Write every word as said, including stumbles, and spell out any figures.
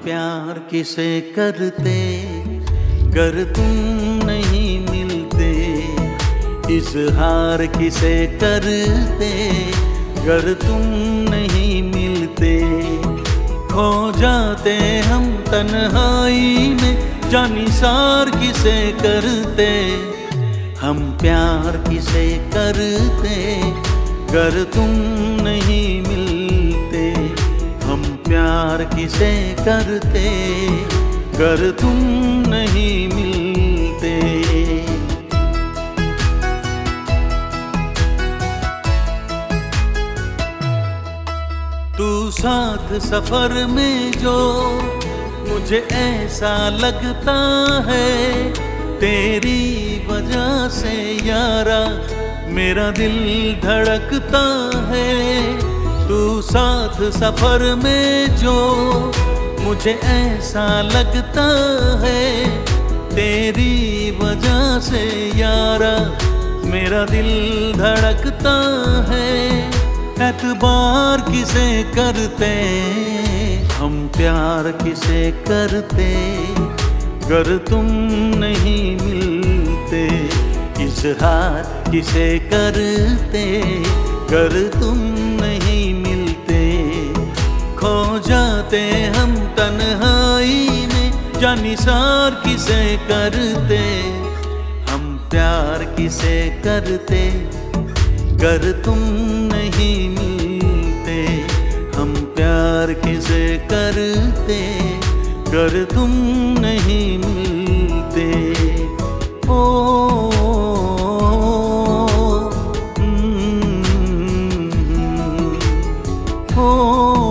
प्यार किसे करते गर तुम नहीं मिलते, इजहार किसे करते गर तुम नहीं मिलते। खो जाते हम तन्हाई में, जानिसार किसे करते, हम प्यार किसे करते गर तुम नहीं मिलते। हम प्यार किसे करते गर तुम नहीं मिलते। तू साथ सफर में जो मुझे ऐसा लगता है, तेरी वजह से यारा मेरा दिल धड़कता है। तू साथ सफर में जो मुझे ऐसा लगता है, तेरी वजह से यारा मेरा दिल धड़कता है। एतबार किसे करते हम प्यार किसे करते गर तुम नहीं मिलते। इजहार किसे करते गर तुम नहीं मिलते। खो जाते हम तन्हाई में, जानिसार किसे करते, हम प्यार किसे करते गर तुम नहीं मिलते। हम प्यार किसे करते गर तुम नहीं मिलते। ओ, ओ, ओ, ओ